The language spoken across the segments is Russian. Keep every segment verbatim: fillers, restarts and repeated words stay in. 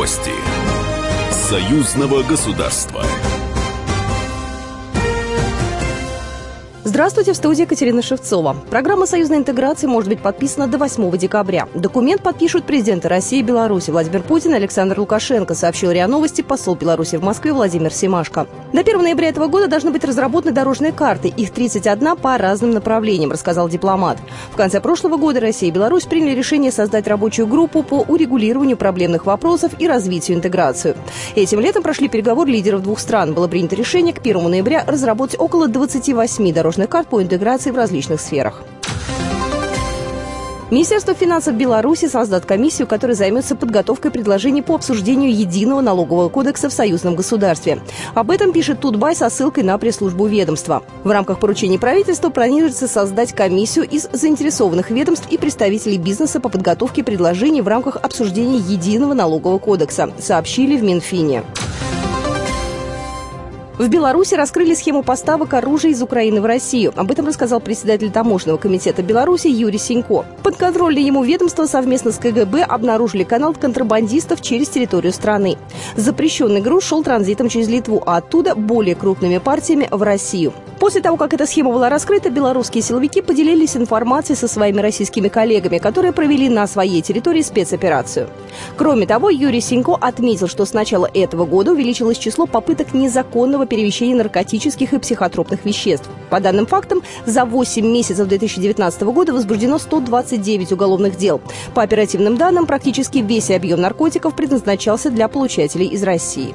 Новости союзного государства. Здравствуйте, в студии Екатерина Шевцова. Программа союзной интеграции может быть подписана до восьмого декабря. Документ подпишут президенты России и Беларуси Владимир Путин и Александр Лукашенко, сообщил РИА Новости посол Беларуси в Москве Владимир Семашко. До первого ноября этого года должны быть разработаны дорожные карты. Их тридцать одна по разным направлениям, рассказал дипломат. В конце прошлого года Россия и Беларусь приняли решение создать рабочую группу по урегулированию проблемных вопросов и развитию интеграции. Этим летом прошли переговоры лидеров двух стран. Было принято решение к первому ноября разработать около двадцати восьми дорожных карт по интеграции в различных сферах. Министерство финансов Беларуси создаст комиссию, которая займется подготовкой предложений по обсуждению единого налогового кодекса в союзном государстве. Об этом пишет Тутбай со ссылкой на пресс-службу ведомства. В рамках поручений правительства планируется создать комиссию из заинтересованных ведомств и представителей бизнеса по подготовке предложений в рамках обсуждения единого налогового кодекса, сообщили в Минфине. В Беларуси раскрыли схему поставок оружия из Украины в Россию. Об этом рассказал председатель таможенного комитета Беларуси Юрий Синько. Подконтрольное ему ведомство совместно с КГБ обнаружили канал контрабандистов через территорию страны. Запрещенный груз шел транзитом через Литву, а оттуда более крупными партиями в Россию. После того, как эта схема была раскрыта, белорусские силовики поделились информацией со своими российскими коллегами, которые провели на своей территории спецоперацию. Кроме того, Юрий Синько отметил, что с начала этого года увеличилось число попыток незаконного перемещения наркотических и психотропных веществ. По данным фактам, за восемь месяцев две тысячи девятнадцатого года возбуждено сто двадцать девять уголовных дел. По оперативным данным, практически весь объем наркотиков предназначался для получателей из России.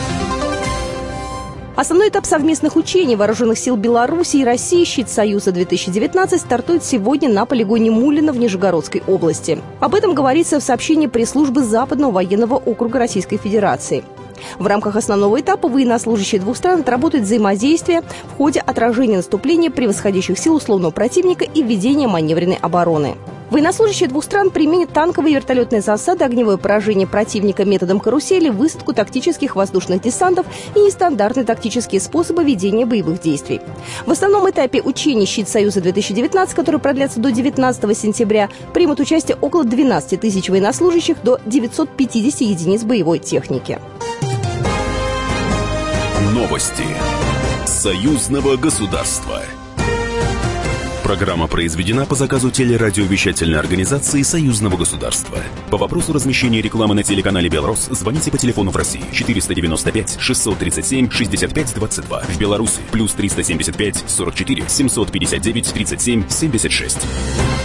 Основной этап совместных учений Вооруженных сил Беларуси и России «Щит Союза-две тысячи девятнадцать» стартует сегодня на полигоне Мулино в Нижегородской области. Об этом говорится в сообщении пресс-службы Западного военного округа Российской Федерации. В рамках основного этапа военнослужащие двух стран отработают взаимодействие в ходе отражения наступления превосходящих сил условного противника и введения маневренной обороны. Военнослужащие двух стран применят танковые и вертолетные засады, огневое поражение противника методом карусели, высадку тактических воздушных десантов и нестандартные тактические способы ведения боевых действий. В основном этапе учений «Щит Союза-две тысячи девятнадцать», который продлятся до девятнадцатого сентября, примут участие около двенадцати тысяч военнослужащих до девятисот пятидесяти единиц боевой техники. Новости союзного государства. Программа произведена по заказу телерадиовещательной организации Союзного государства. По вопросу размещения рекламы на телеканале «Белрос» звоните по телефону в России четыреста девяносто пять шестьсот тридцать семь шестьдесят пять двадцать два. В Беларуси плюс триста семьдесят пять сорок четыре семьсот пятьдесят девять тридцать семь семьдесят шесть.